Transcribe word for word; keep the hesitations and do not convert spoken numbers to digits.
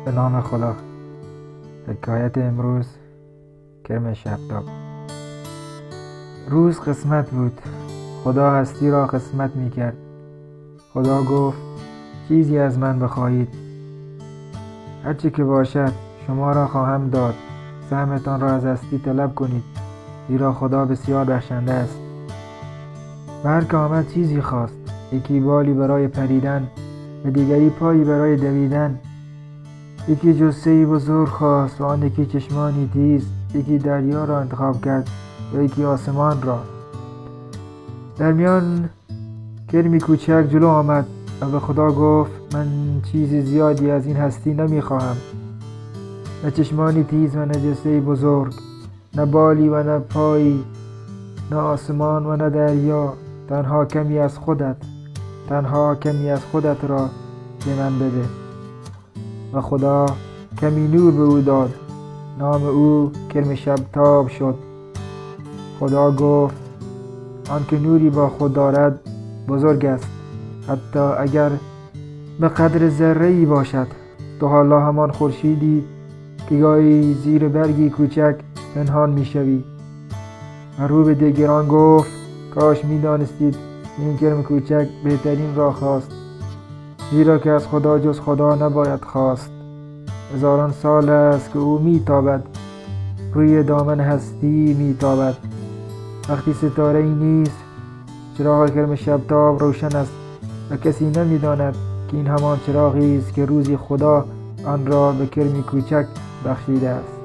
به نام خدا. حکایت امروز، کرم شبتاب. روز قسمت بود. خدا هستی را قسمت می کرد. خدا گفت چیزی از من بخواهید، هرچی که باشد شما را خواهم داد. سهمتان را از هستی طلب کنید، زیرا خدا بسیار بخشنده است. و هر که آمد چیزی خواست، یکی بالی برای پریدن و دیگری پایی برای دویدن. یکی جثه‌ای بزرگ خواست و آن یکی چشمانی تیز. یکی دریا را انتخاب کرد و یکی آسمان را. در میان کرمی کوچک جلو آمد و به خدا گفت من چیز زیادی از این هستی نمی خواهم، نه چشمانی تیز و نه جثه‌ای بزرگ، نه بالی و نه پایی، نه آسمان و نه دریا. تنها کمی از خودت تنها کمی از خودت را به من بده. و خدا کمی نور به او داد. نام او کرم شبتاب شد. خدا گفت آن که نوری با خود دارد بزرگ است، حتی اگر به قدر ذره‌ای باشد. تو حالا همان خورشیدی که گاهی زیر برگی کوچک پنهان می‌شوی. و رو به دیگران گفت کاش می‌دانستید این کرم کوچک بهترین را خواست، زیرا که از خدا جز خدا نباید خواست. هزاران سال است که او میتابد، روی دامن هستی میتابد. وقتی ستاره ای نیست، چراغ کرم شبتاب روشن است و کسی نمیداند که این همان چراغی است که روزی خدا آن را به کرمی کوچک بخشیده است.